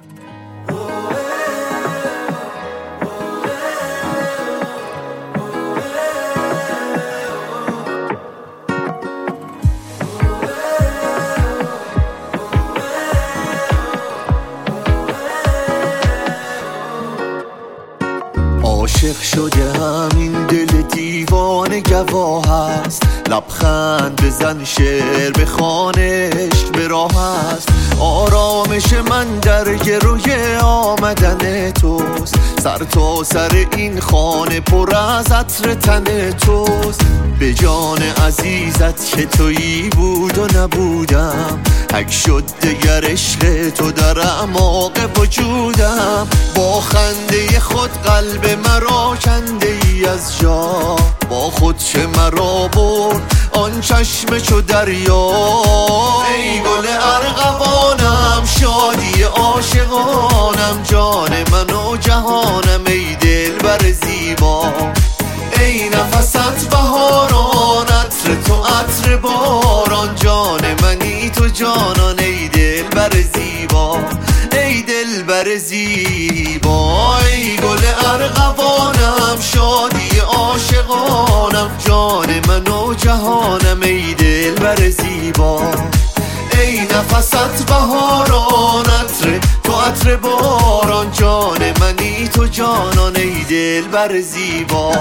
عاشق شده همین دل دیوانه گواه است، لبخند بزن شعر بخوانش به راه است. آرامش من در گروی آمدن توست، سر تا سر این خانه پر از عطر تن توست. به جان عزیزت که تویی بود و نبودم، حک شد دگر عشق تو در اعماق وجودم. با خنده خود قلب مرا کنده ای از جا، با خود چه مرا برد آن چشم چو دریا. ای گل ارغوانم شادی عاشقانم، جان من و جهانم ای دلبر زیبا. ای نفست بهاران عطر تو عطر باران، جان منی تو جانان ای دلبر زیبا. ای دلبر زیبا ای گل ارغوانم شادی عاشقانم، جان من و جهانم ای دلبر زیبا. ای نفست بهاران عطر تو عطر باران، جان منی تو جانان ای دلبر زیبا.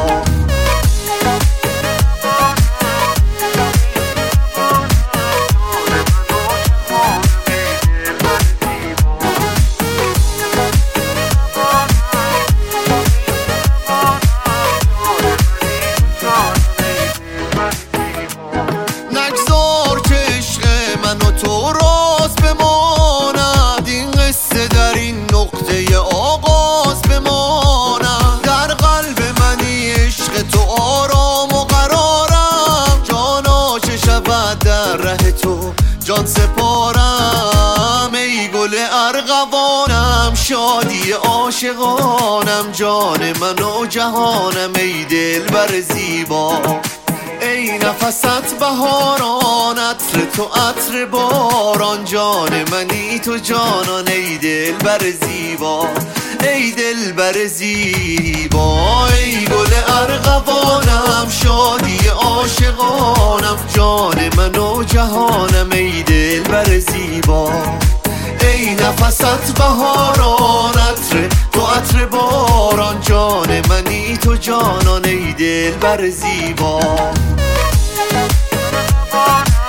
نگذار که عشق من و تو راز بماند، این قصه در این نقطه آغاز بماند. در قلب منی عشق تو آرام و قرارم، جانا چه شود در ره تو جان سپارم. ای گل ارغوانم شادی عاشقانم، جان من و جهانم ای دلبر زیبا. ای نفست بهاران عطر تو عطر باران، جان منی تو جانان ای دلبر زیبا. ای دلبر زیبا ای گل ارغوانم شادی عاشقانم، جان من و جهانم ای دلبر زیبا. ای نفست بهاران عطر تو عطر باران، جان منی تو جانان ای دلبر زیبا.